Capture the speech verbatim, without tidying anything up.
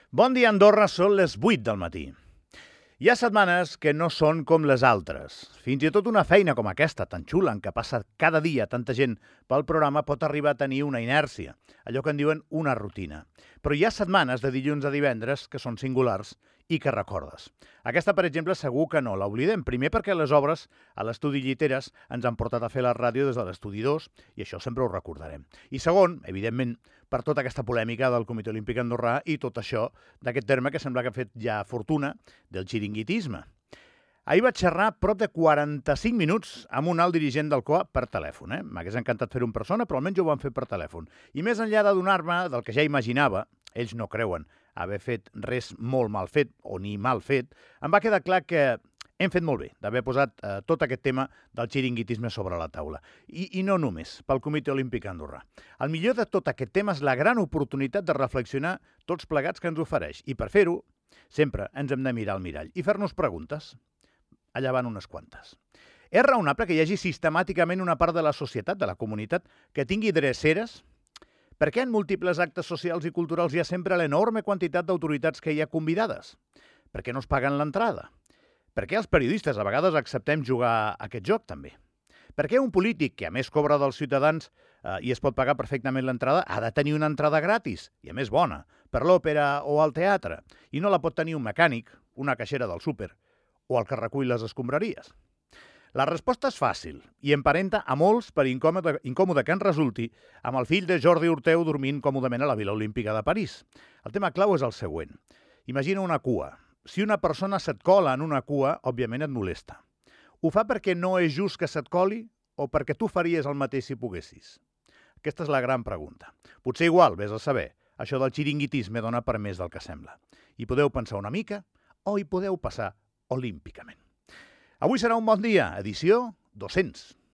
Bon dia, Andorra, són les vuit del matí. Hi ha setmanes que no són com les altres. Fins i tot una feina com aquesta, tan xula, en què passa cada dia tanta gent pel programa, pot arribar a tenir una inèrcia, allò que en diuen una rutina. Però hi ha setmanes de dilluns a divendres que són singulars i que recordes. Aquesta, per exemple, segur que no l'oblidem. Primer perquè les obres a l'estudi Lliteres ens han portat a fer la ràdio des de l'estudi dos i això sempre ho recordarem. I segon, evidentment, per tota aquesta polèmica del Comitè Olímpic Andorrà i tot això d'aquest terme que sembla que ha fet ja fortuna del xiringuitisme. Ahir vaig xerrar prop de quaranta-cinc minuts amb un alt dirigent del C O A per telèfon. Eh? M'hagués encantat fer-ho en persona, però almenys ho van fer per telèfon. I més enllà de donar-me del que ja imaginava, ells no creuen haver fet res molt mal fet o ni mal fet, em va quedar clar que hem fet molt bé d'haver posat eh, tot aquest tema del xiringuitisme sobre la taula. I, I no només pel Comitè Olímpic Andorrà. El millor de tot aquest tema és la gran oportunitat de reflexionar tots plegats que ens ofereix. I per fer-ho, sempre ens hem de mirar al mirall i fer-nos preguntes. Allà van unes quantes. És raonable que hi hagi sistemàticament una part de la societat, de la comunitat, que tingui dreceres? Per què en múltiples actes socials i culturals hi ha sempre l'enorme quantitat d'autoritats que hi ha convidades? Per què no es paguen l'entrada? Per què els periodistes a vegades acceptem jugar a aquest joc, també? Per què un polític, que a més cobra dels ciutadans eh, i es pot pagar perfectament l'entrada, ha de tenir una entrada gratis, i a més bona, per l'òpera o al teatre, i no la pot tenir un mecànic, una caixera del súper, o el que recull les escombraries? La resposta és fàcil i emparenta a molts, per incòmode, incòmode que en resulti, amb el fill de Jordi Orteu dormint còmodament a la Vila Olímpica de París. El tema clau és el següent. Imagina una cua. Si una persona se't cola en una cua, òbviament et molesta. Ho fa perquè no és just que se't coli o perquè tu faries el mateix si poguessis? Aquesta és la gran pregunta. Potser igual, vés a saber, això del xiringuitisme dona per més del que sembla. Hi podeu pensar una mica o hi podeu passar olímpicament. Avui serà un bon dia, edició dos-cents.